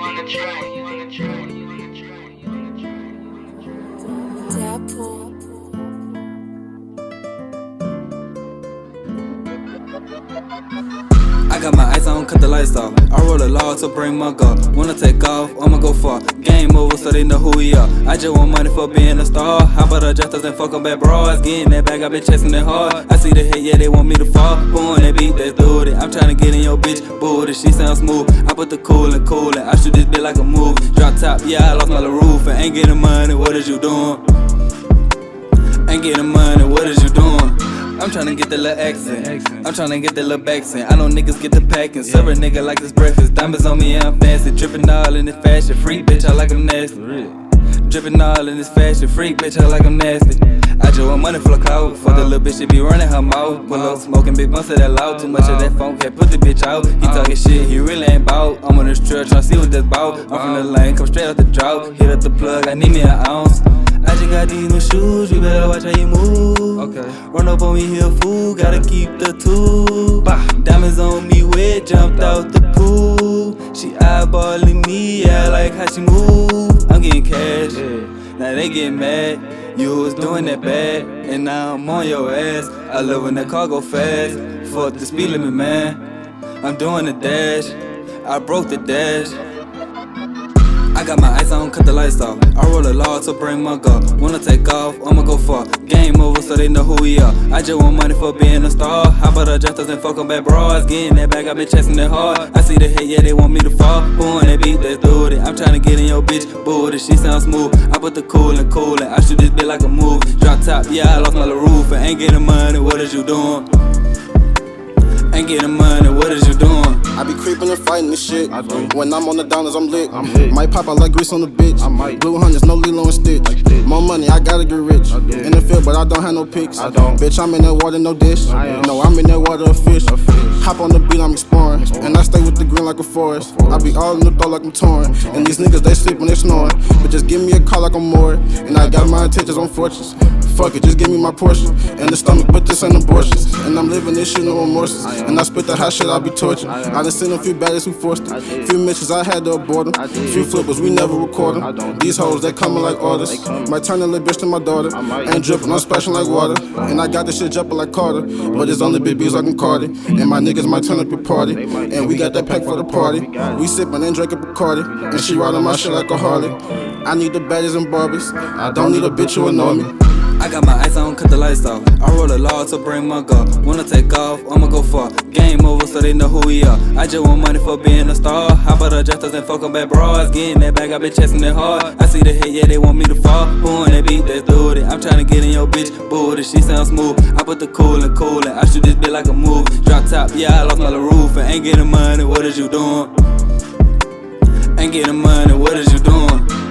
I got my ice on, cut the lights off. I roll a log to bring my go. Wanna take off, I'ma go far. Game over so they know who we are. I just want money for being a star. How about the adjusters and fuck 'em bad bras? Getting that bag, I been chasing it hard. I see the hit, yeah, they want me to fall. Boom, they beat, they threw it. I'm tryna get in your bitch booty, she sound smooth. I put the cool and cool, and I shoot this bitch like a movie. Drop top, yeah, I lost my little roof. And ain't getting money, what is you doing? Ain't getting money, what is you doing? I'm tryna get the little accent. I'm tryna get the little accent. I know niggas get the packing. Serve a nigga like this breakfast. Diamonds on me, yeah, I'm fancy. Drippin' all in this fashion. Freak bitch, I like I'm nasty. Drippin' all in this fashion. Freak bitch, I like I'm nasty. I just want money for a clout. For the little bitch, she be running her mouth. Pull up smoking big bunch of that loud. Too much of that phone can't put the bitch out. He talking shit, he really ain't bout. I'm on this trail tryna see what that's bout. I'm from the lane, come straight out the drought. Hit up the plug, I need me an ounce. I just got these new shoes, you better watch how you move. Okay. Run up on me here, fool, gotta keep the tool. Diamonds on me wet, jumped out the pool. She eyeballing me, yeah, I like how she move. I'm getting cash, now they get mad. You was doing that bad, and now I'm on your ass. I love when that car go fast. Fuck the speed limit, man. I'm doing the dash, I broke the dash. I got my ice on, cut the lights off. I roll a log to bring my go. Wanna take off, I'ma go far. Game over so they know who we are. I just want money for being a star. How about the adjusters and fuck 'em bad bras? Getting that bag, I been chasing it hard. I see the hit, yeah, they want me to fall. Boom, they beat, they threw it. I'm tryna get in your bitch booty, she sound smooth. I put the cool and cool, and I shoot this bitch like a movie. Drop top, yeah, I lost my little roof. And ain't getting money, what is you doing? Ain't getting money, what is you doing? I be creeping and fighting this shit. When I'm on the downers, I'm lit. lit. Might pop out like grease on the bitch. I might. Blue hundreds, no Lilo and Stitch. More money, I gotta get rich. In the field, but I don't have no pics. Bitch, I'm in that water, no dish. No, I'm in that water, a fish. Hop on the beat, I'm exploring. And I stay with the green like a forest. I be all in the throw like I'm touring. And these niggas, they sleep when they snoring. But just give me a call like I'm moored. And I got my intentions on fortunes. Fuck it, just give me my portion. And the stomach, but this ain't abortions. And I'm living this shit, no remorses. And I spit the hot shit, I be tortured. I done seen a few baddies who forced it. Few missions, I had to abort them. Few flippers, we never record them. These hoes, they coming like orders. Might turn a little bitch to my daughter. Ain't dripping, I'm splashing like water. And I got this shit jumping like Carter. But it's only big B's like I'm Cardi. And my niggas might turn up your party. And we got that pack for the party. We sippin' and drinkin' Bacardi. And she riding my shit like a Harley. I need the baddies and Barbies. I don't need a bitch who annoy me. I got my ice on, cut the lights off. I roll a log to bring my go. Wanna take off, I'ma go far. Game over so they know who we are. I just want money for being a star. How about the adjusters and fuck 'em bad bras? Getting that bag, I been chasing it hard. I see the hit, yeah, they want me to fall. Boom, they beat, they threw it. I'm tryna get in your bitch booty, she sound smooth. I put the cool and cool, and I shoot this bitch like a movie. Drop top, yeah, I lost my little roof. And ain't getting money, what is you doing? Ain't getting money, what is you doing?